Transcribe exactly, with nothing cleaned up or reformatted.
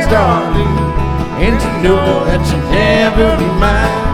darling, and to know that you'll never be mine.